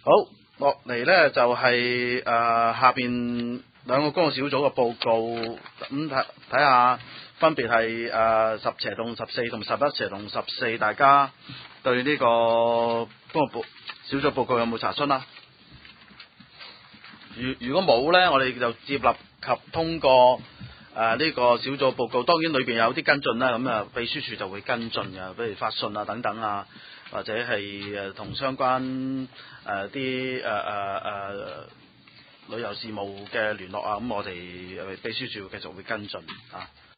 好，落嚟呢就係下邊兩個公共小組嘅報告，咁睇下分別係10/14同11/14，大家對呢個公共小組報告有冇查詢啊？如果冇呢，我哋就接納及通過呢個小組報告。當然裏邊有啲跟進啦，咁秘書處就會跟進嘅，比如發信啊等等啊，或者係同相關啲旅遊事務嘅聯絡啊，咁我哋秘書處繼續會跟進啊。